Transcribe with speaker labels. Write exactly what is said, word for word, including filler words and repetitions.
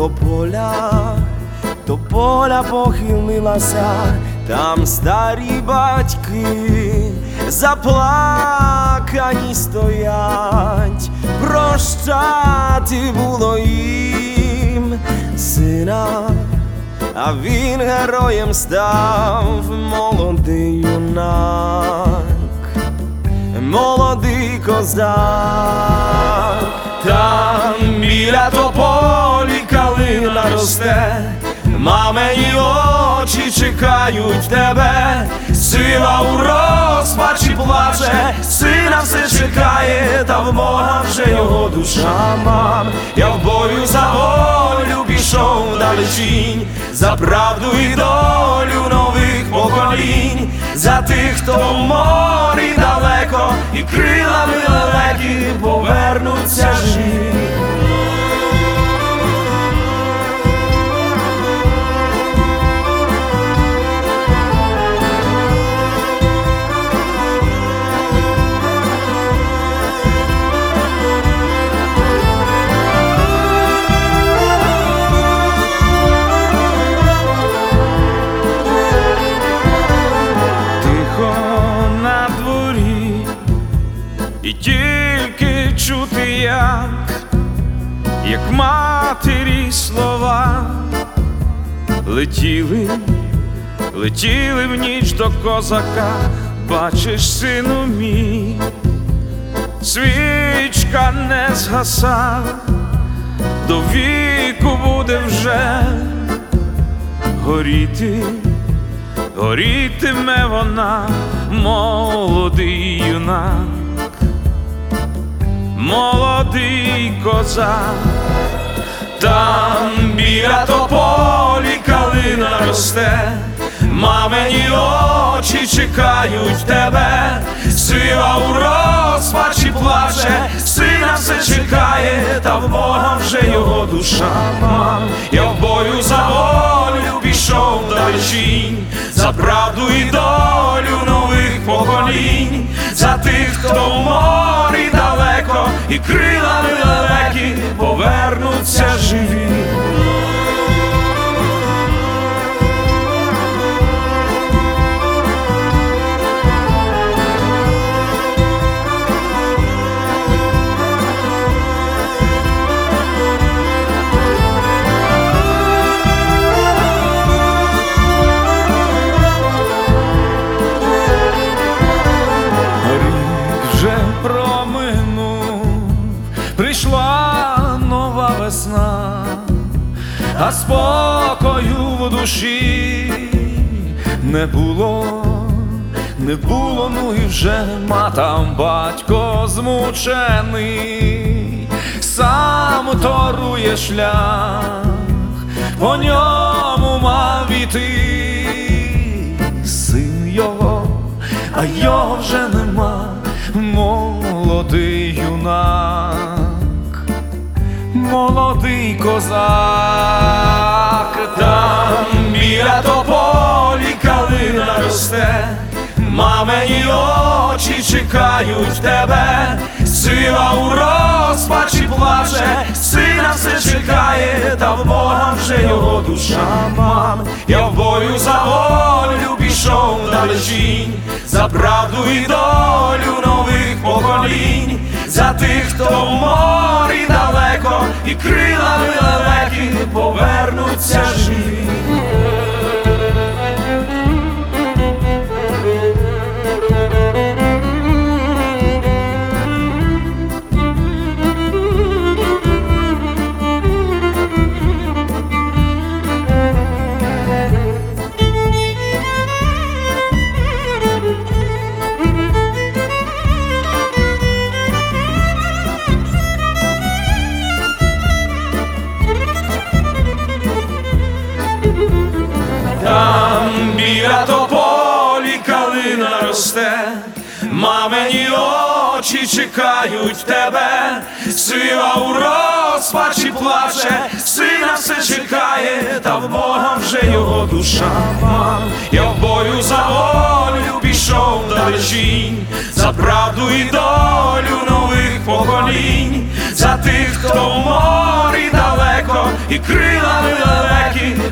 Speaker 1: до поля, до поля похилилася, там старі батьки заплакані стоять, прощати було їм сина, а він героєм став, молодий юнак, молодий козак. Там біля тополі калина росте, мамині очі чекають тебе, сила у розпачі плаче, сина все чекає, та в Бога вже його душа. Мам, я в бою за волю пішов вдалечінь, за правду і долю нових поколінь, за тих, хто в морі далеко і крилами лелеки повернуться живі. І тільки чути, як, як матері слова летіли, летіли в ніч до козака. Бачиш, сину мій, свічка не згаса, до віку буде вже горіти, горітиме вона, молодий юнак, молодий козак. Там біля тополі калина росте, мамині очі чекають тебе, сила у розпачі плаче, сина все чекає, та в Бога вже його душа. Мам, я в бою за волю пішов вдалечінь, за правду і долю нових поколінь, за тих, хто в морі далеко і крилами лелеки повернуться живі. Прийшла нова весна, а спокою в душі не було, не було, ну і вже ма. Там батько змучений, сам торує шлях, по ньому мав іти син його, а його вже нема, молодий юнак, молодий козак. Там біля тополі калина росте, мамині очі чекають тебе, сила у розпачі плаче, сина все чекає, та в Бога вже його душа. Мам, я в бою за волю пішов вдалечінь, за правду і долю нових поколінь, за тих, хто в морі далеко і крилами лелеки повернуться живі. Там біля тополі калина росте, мамині очі чекають тебе, сила у розпачі плаче, сина все чекає, та в Бога вже його душа. Мам, я в бою за волю пішов вдалечінь, за правду і долю нових поколінь, за для тих, хто в морі далеко, і крилами далекі